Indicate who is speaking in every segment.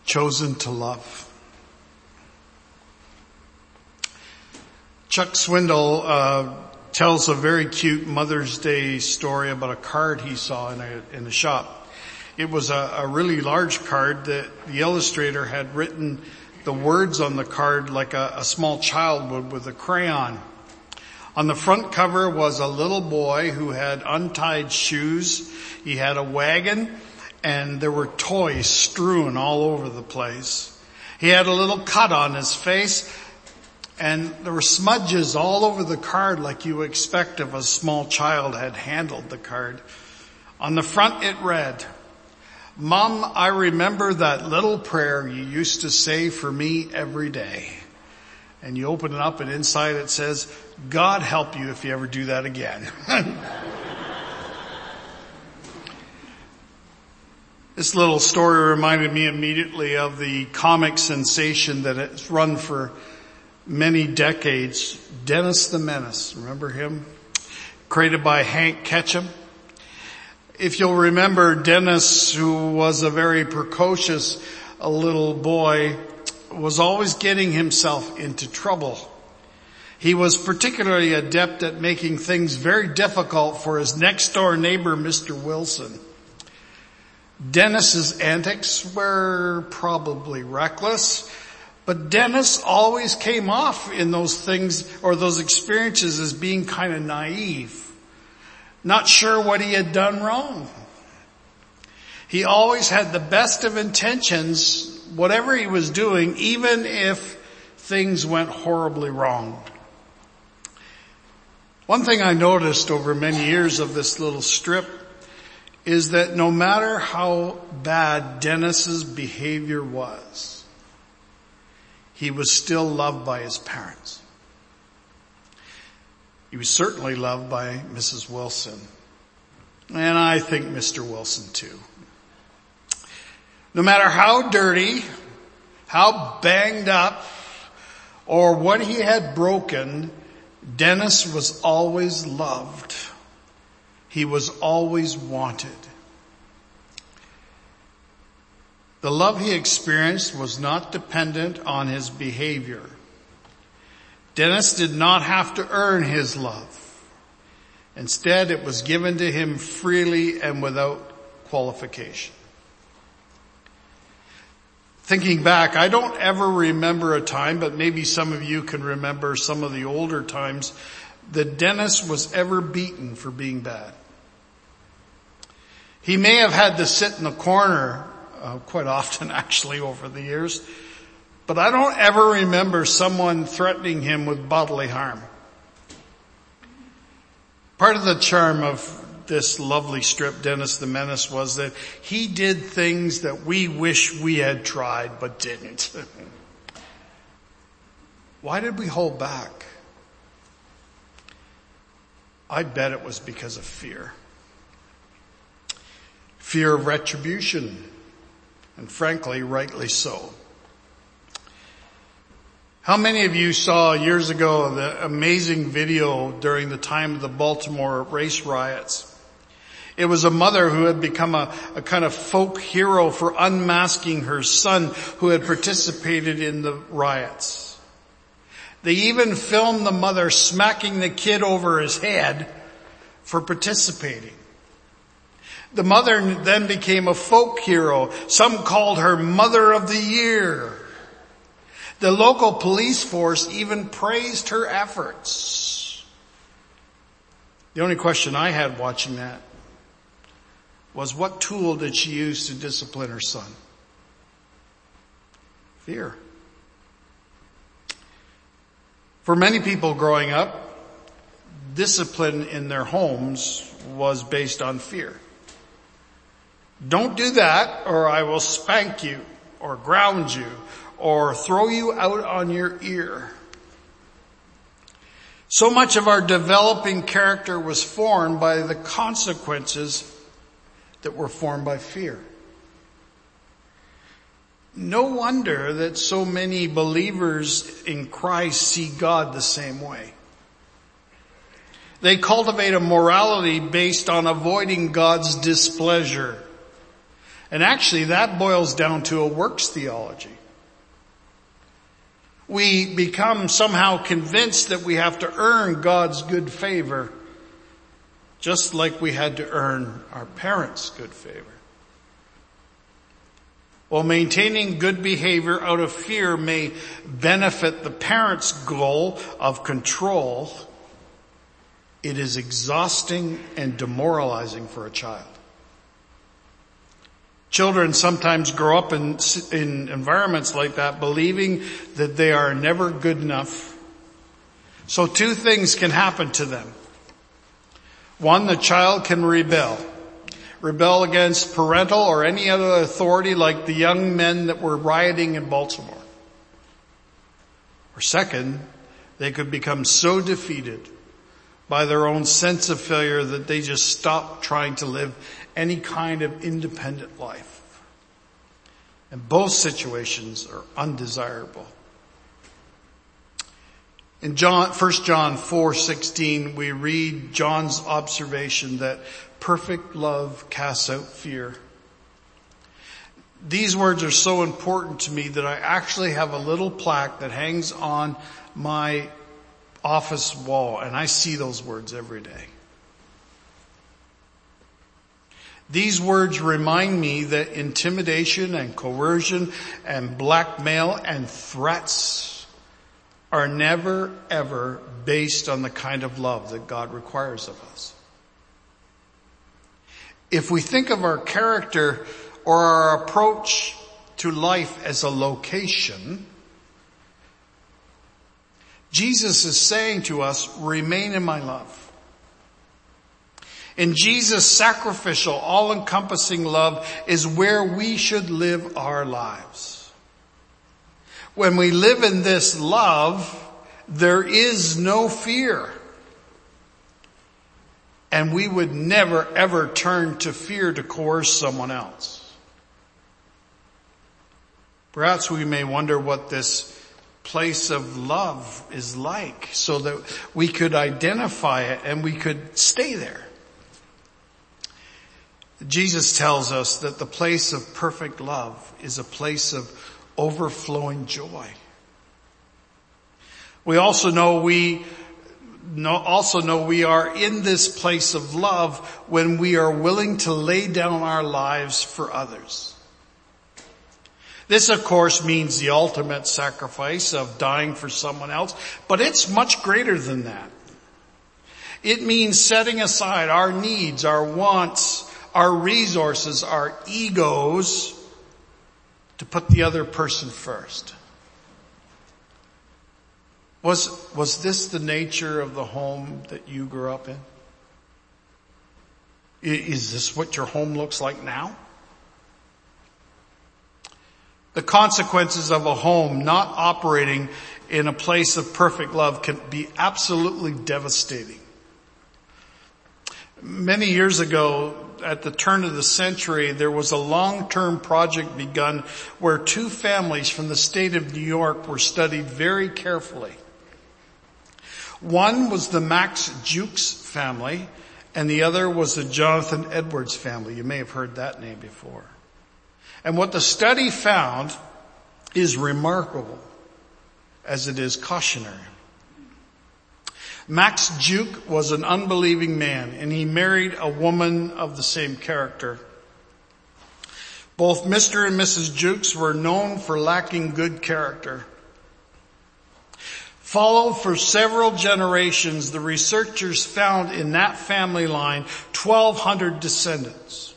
Speaker 1: Chosen to love. Chuck Swindoll tells a very cute Mother's Day story about a card he saw in a shop. It was a really large card that the illustrator had written the words on the card like a small child would with a crayon. On the front cover was a little boy who had untied shoes. He had a wagon, and there were toys strewn all over the place. He had a little cut on his face, and there were smudges all over the card like you expect if a small child had handled the card. On the front it read, "Mom, I remember that little prayer you used to say for me every day." And you open it up and inside it says, "God help you if you ever do that again." This little story reminded me immediately of the comic sensation that has run for many decades, Dennis the Menace. Remember him? Created by Hank Ketchum. If you'll remember, Dennis, who was a very precocious little boy, was always getting himself into trouble. He was particularly adept at making things very difficult for his next door neighbor, Mr. Wilson. Dennis's antics were probably reckless, but Dennis always came off in those things or those experiences as being kind of naive, not sure what he had done wrong. He always had the best of intentions, whatever he was doing, even if things went horribly wrong. One thing I noticed over many years of this little strip is that no matter how bad Dennis's behavior was, he was still loved by his parents. He was certainly loved by Mrs. Wilson. And I think Mr. Wilson too. No matter how dirty, how banged up, or what he had broken, Dennis was always loved. He was always wanted. The love he experienced was not dependent on his behavior. Dennis did not have to earn his love. Instead, it was given to him freely and without qualification. Thinking back, I don't ever remember a time, but maybe some of you can remember some of the older times, that Dennis was ever beaten for being bad. He may have had to sit in the corner quite often actually over the years, but I don't ever remember someone threatening him with bodily harm. Part of the charm of this lovely strip, Dennis the Menace, was that he did things that we wish we had tried but didn't. Why did we hold back? I bet it was because of fear. Fear of retribution, and frankly, rightly so. How many of you saw years ago the amazing video during the time of the Baltimore race riots? It was a mother who had become a kind of folk hero for unmasking her son who had participated in the riots. They even filmed the mother smacking the kid over his head for participating. The mother then became a folk hero. Some called her Mother of the Year. The local police force even praised her efforts. The only question I had watching that was, what tool did she use to discipline her son? Fear. For many people growing up, discipline in their homes was based on fear. Don't do that or I will spank you or ground you or throw you out on your ear. So much of our developing character was formed by the consequences that were formed by fear. No wonder that so many believers in Christ see God the same way. They cultivate a morality based on avoiding God's displeasure. And actually that boils down to a works theology. We become somehow convinced that we have to earn God's good favor, just like we had to earn our parents' good favor. While maintaining good behavior out of fear may benefit the parent's goal of control, it is exhausting and demoralizing for a child. Children sometimes grow up in environments like that, believing that they are never good enough. So two things can happen to them. One, the child can rebel against parental or any other authority, like the young men that were rioting in Baltimore. Or second, they could become so defeated by their own sense of failure that they just stop trying to live any kind of independent life. And both situations are undesirable. In 1 John 4:16, we read John's observation that perfect love casts out fear. These words are so important to me that I actually have a little plaque that hangs on my office wall, and I see those words every day. These words remind me that intimidation and coercion and blackmail and threats are never ever based on the kind of love that God requires of us. If we think of our character or our approach to life as a location, Jesus is saying to us, remain in my love. And Jesus' sacrificial, all-encompassing love is where we should live our lives. When we live in this love, there is no fear. And we would never ever turn to fear to coerce someone else. Perhaps we may wonder what this place of love is like, so that we could identify it and we could stay there. Jesus tells us that the place of perfect love is a place of overflowing joy. We also know we are in this place of love when we are willing to lay down our lives for others. This, of course, means the ultimate sacrifice of dying for someone else, but it's much greater than that. It means setting aside our needs, our wants, our resources, our egos, to put the other person first. Was this the nature of the home that you grew up in? Is this what your home looks like now? The consequences of a home not operating in a place of perfect love can be absolutely devastating. Many years ago, at the turn of the century, there was a long-term project begun where two families from the state of New York were studied very carefully. One was the Max Jukes family, and the other was the Jonathan Edwards family. You may have heard that name before. And what the study found is remarkable, as it is cautionary. Max Juke was an unbelieving man, and he married a woman of the same character. Both Mr. and Mrs. Jukes were known for lacking good character. Followed for several generations, the researchers found in that family line 1,200 descendants.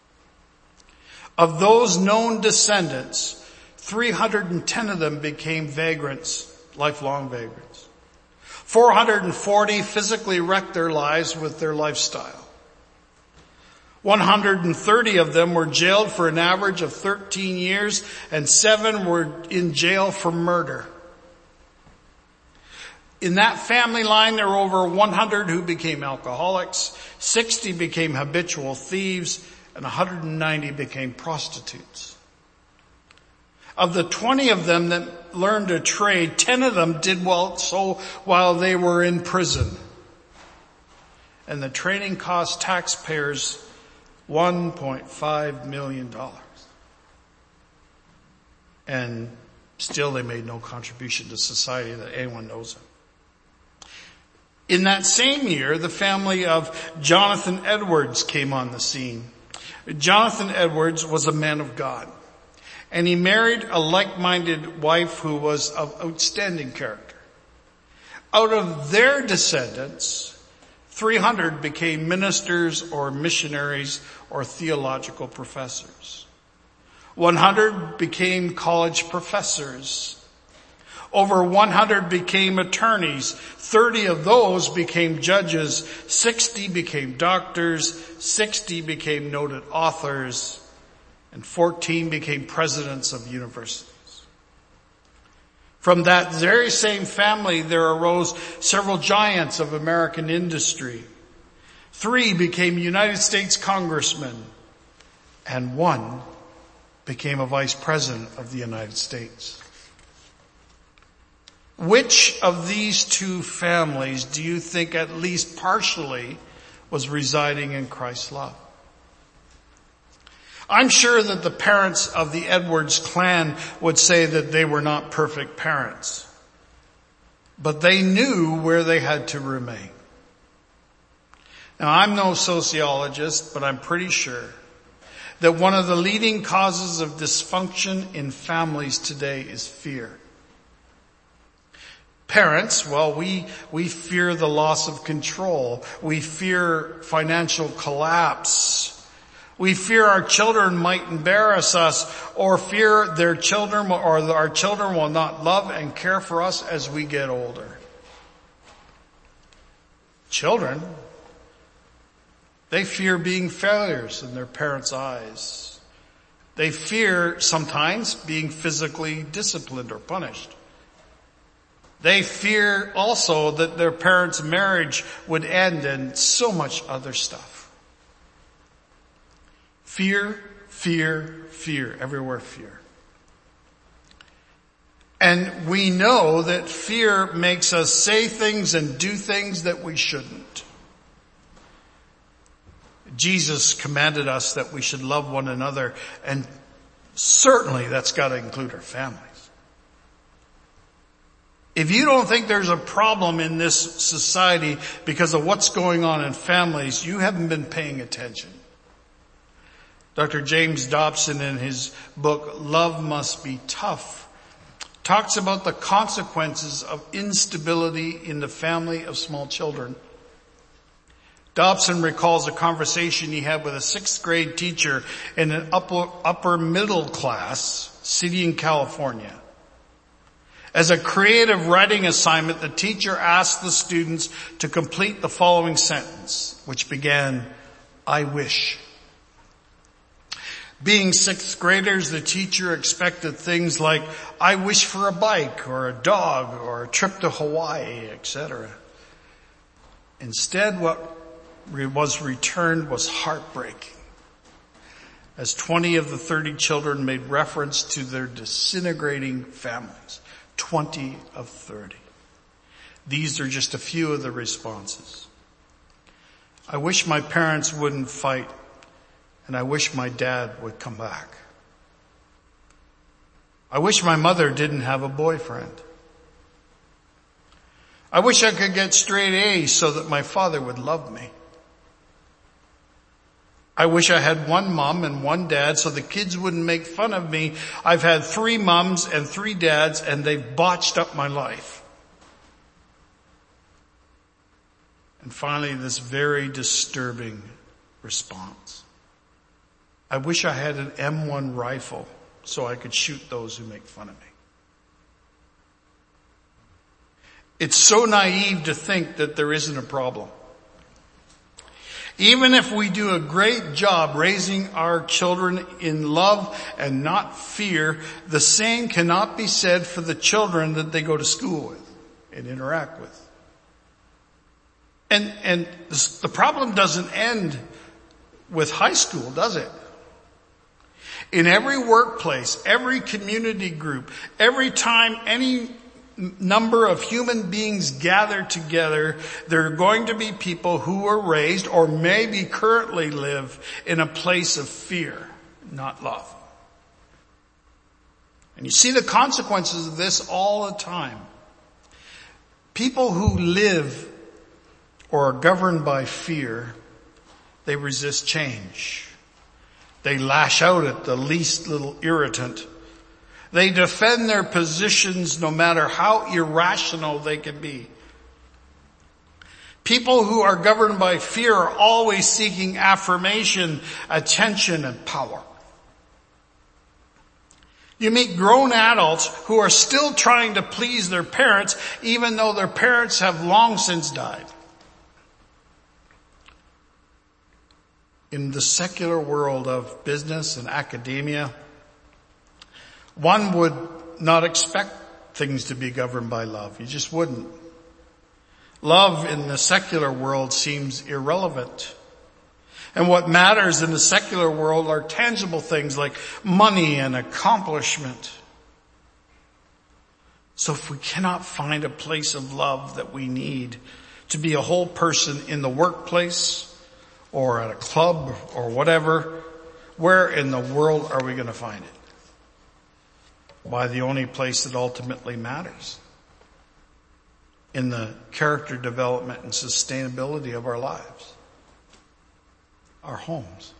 Speaker 1: Of those known descendants, 310 of them became vagrants, lifelong vagrants. 440 physically wrecked their lives with their lifestyle. 130 of them were jailed for an average of 13 years, and 7 were in jail for murder. In that family line, there were over 100 who became alcoholics, 60 became habitual thieves, and 190 became prostitutes. Of the 20 of them that learned a trade, 10 of them did well so while they were in prison. And the training cost taxpayers $1.5 million. And still they made no contribution to society that anyone knows of. In that same year, the family of Jonathan Edwards came on the scene. Jonathan Edwards was a man of God, and he married a like-minded wife who was of outstanding character. Out of their descendants, 300 became ministers or missionaries or theological professors. 100 became college professors. Over 100 became attorneys. 30 of those became judges. 60 became doctors. 60 became noted authors. And 14 became presidents of universities. From that very same family, there arose several giants of American industry. 3 became United States congressmen, and 1 became a vice president of the United States. Which of these two families do you think at least partially was residing in Christ's love? I'm sure that the parents of the Edwards clan would say that they were not perfect parents, but they knew where they had to remain. Now, I'm no sociologist, but I'm pretty sure that one of the leading causes of dysfunction in families today is fear. Parents, well, we fear the loss of control. We fear financial collapse. We fear our children might embarrass us, or fear their children or our children will not love and care for us as we get older. Children, they fear being failures in their parents' eyes. They fear sometimes being physically disciplined or punished. They fear also that their parents' marriage would end and so much other stuff. Fear, fear, fear. Everywhere fear. And we know that fear makes us say things and do things that we shouldn't. Jesus commanded us that we should love one another, and certainly that's got to include our families. If you don't think there's a problem in this society because of what's going on in families, you haven't been paying attention. Dr. James Dobson, in his book, Love Must Be Tough, talks about the consequences of instability in the family of small children. Dobson recalls a conversation he had with a 6th grade teacher in an upper middle class city in California. As a creative writing assignment, the teacher asked the students to complete the following sentence, which began, "I wish." Being 6th graders, the teacher expected things like, "I wish for a bike or a dog or a trip to Hawaii," etc. Instead, what was returned was heartbreaking, as 20 of the 30 children made reference to their disintegrating families. 20 of 30. These are just a few of the responses. "I wish my parents wouldn't fight, and I wish my dad would come back. I wish my mother didn't have a boyfriend. I wish I could get straight A's so that my father would love me. I wish I had one mom and one dad so the kids wouldn't make fun of me. I've had 3 moms and 3 dads, and they've botched up my life." And finally, this very disturbing response. "I wish I had an M1 rifle so I could shoot those who make fun of me." It's so naive to think that there isn't a problem. Even if we do a great job raising our children in love and not fear, the same cannot be said for the children that they go to school with and interact with. And the problem doesn't end with high school, does it? In every workplace, every community group, every time any number of human beings gathered together, there are going to be people who were raised or maybe currently live in a place of fear, not love. And you see the consequences of this all the time. People who live or are governed by fear, they resist change. They lash out at the least little irritant. They defend their positions no matter how irrational they can be. People who are governed by fear are always seeking affirmation, attention, and power. You meet grown adults who are still trying to please their parents even though their parents have long since died. In the secular world of business and academia, one would not expect things to be governed by love. You just wouldn't. Love in the secular world seems irrelevant. And what matters in the secular world are tangible things like money and accomplishment. So if we cannot find a place of love that we need to be a whole person in the workplace or at a club or whatever, where in the world are we going to find it? Why, the only place that ultimately matters. In the character development and sustainability of our lives. Our homes.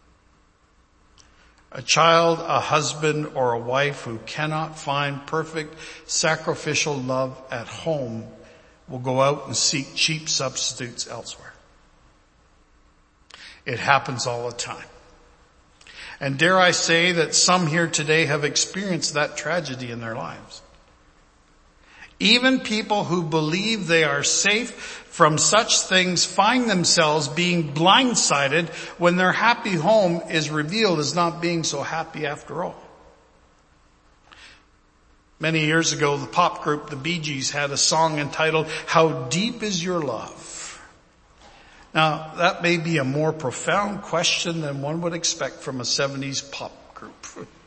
Speaker 1: A child, a husband, or a wife who cannot find perfect sacrificial love at home will go out and seek cheap substitutes elsewhere. It happens all the time. And dare I say that some here today have experienced that tragedy in their lives. Even people who believe they are safe from such things find themselves being blindsided when their happy home is revealed as not being so happy after all. Many years ago, the pop group, the Bee Gees, had a song entitled, "How Deep Is Your Love?" Now, that may be a more profound question than one would expect from a 70s pop group.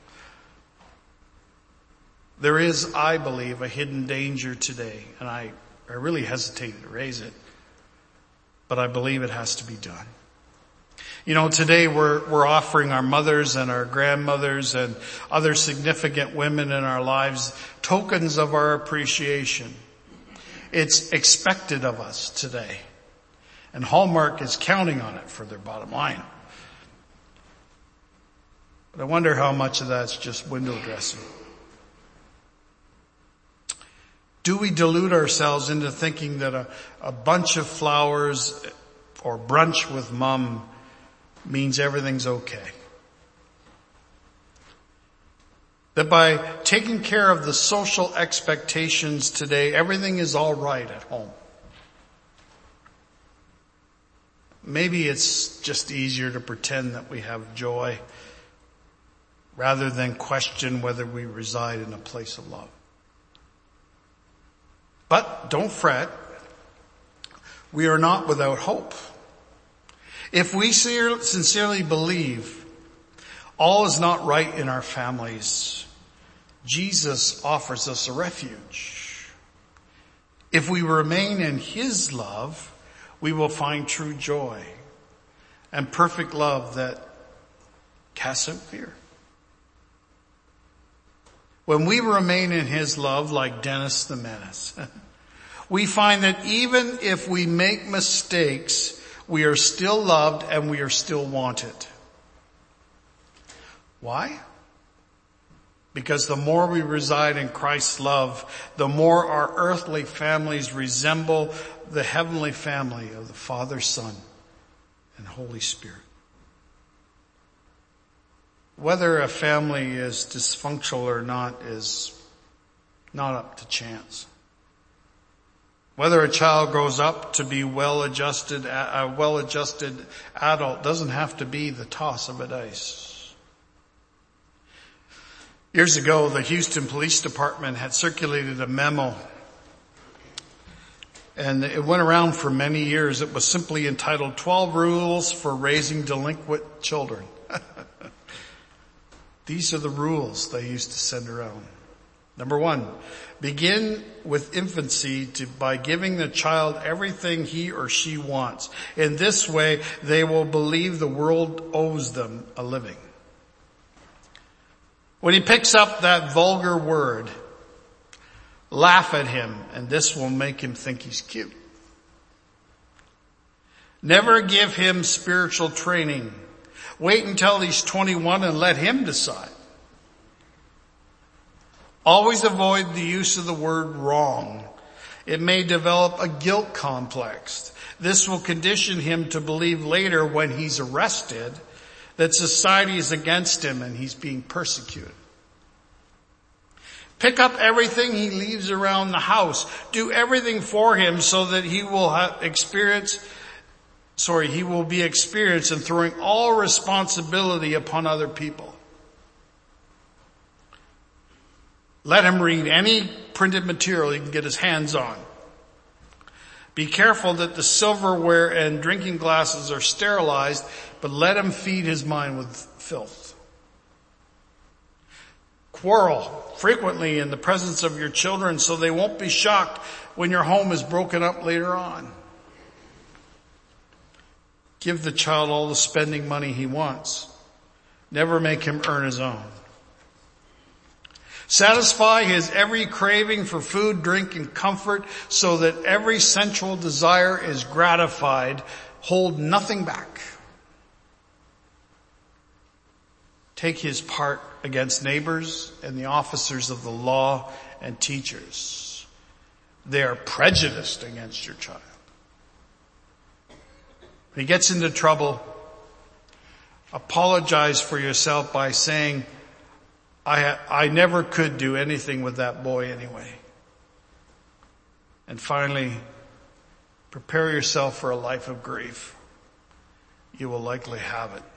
Speaker 1: There is, I believe, a hidden danger today, and I really hesitate to raise it, but I believe it has to be done. You know, today we're offering our mothers and our grandmothers and other significant women in our lives tokens of our appreciation. It's expected of us today. And Hallmark is counting on it for their bottom line. But I wonder how much of that's just window dressing. Do we delude ourselves into thinking that a bunch of flowers or brunch with mom means everything's okay? That by taking care of the social expectations today, everything is all right at home? Maybe it's just easier to pretend that we have joy rather than question whether we reside in a place of love. But don't fret. We are not without hope. If we sincerely believe all is not right in our families, Jesus offers us a refuge. If we remain in His love, we will find true joy and perfect love that casts out fear. When we remain in His love, like Dennis the Menace, we find that even if we make mistakes, we are still loved and we are still wanted. Why? Because the more we reside in Christ's love, the more our earthly families resemble the heavenly family of the Father, Son, and Holy Spirit. Whether a family is dysfunctional or not is not up to chance. Whether a child grows up to be a well-adjusted adult doesn't have to be the toss of a dice. Years ago, the Houston Police Department had circulated a memo, and it went around for many years. It was simply entitled 12 Rules for Raising Delinquent Children. These are the rules they used to send around. Number 1, begin with infancy by giving the child everything he or she wants. In this way, they will believe the world owes them a living. When he picks up that vulgar word, laugh at him, and this will make him think he's cute. Never give him spiritual training. Wait until he's 21 and let him decide. Always avoid the use of the word wrong. It may develop a guilt complex. This will condition him to believe later when he's arrested that society is against him and he's being persecuted. Pick up everything he leaves around the house. Do everything for him so that he will be experienced in throwing all responsibility upon other people. Let him read any printed material he can get his hands on. Be careful that the silverware and drinking glasses are sterilized, but let him feed his mind with filth. Quarrel frequently in the presence of your children so they won't be shocked when your home is broken up later on. Give the child all the spending money he wants. Never make him earn his own. Satisfy his every craving for food, drink, and comfort so that every sensual desire is gratified. Hold nothing back. Take his part against neighbors and the officers of the law and teachers. They are prejudiced against your child. When he gets into trouble, apologize for yourself by saying, I never could do anything with that boy anyway. And finally, prepare yourself for a life of grief. You will likely have it.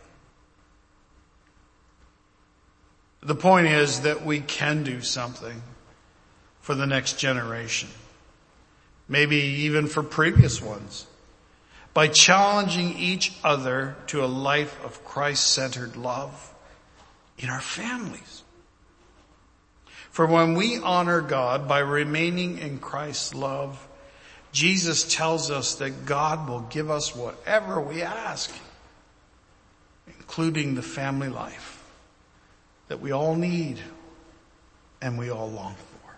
Speaker 1: The point is that we can do something for the next generation. Maybe even for previous ones. By challenging each other to a life of Christ-centered love in our families. For when we honor God by remaining in Christ's love, Jesus tells us that God will give us whatever we ask, including the family life that we all need and we all long for.